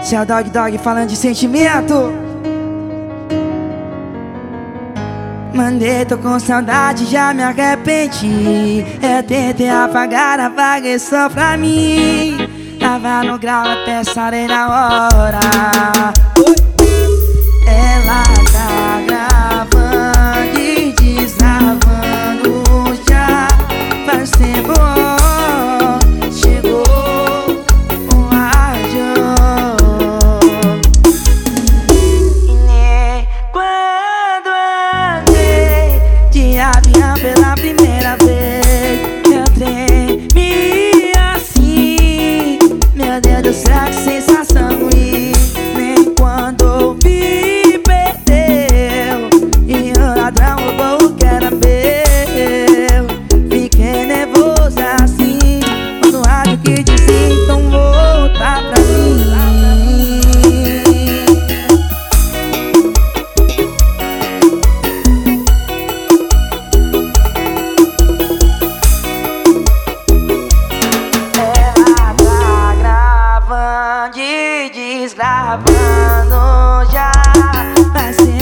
Esse é o Dog Dog falando de sentimento. Mandei, tô com saudade, já me arrependi. Eu tentei apagar, apaguei só pra mim. Tava no grau até sarei na hora. Ela tá gravando e desgravando já faz tempo. Chegou o rádio e nem quando andei de avião pela primeira vez eu tremi assim. Meu Deus do céu, que sensação ruim. Nem quando ouvi perdeu e o ladrão roubou o que era meu. Fiquei nervoso assim quando o rádio que disse então volta pra mim. Ela tá gravando e desgravando já faz tempo.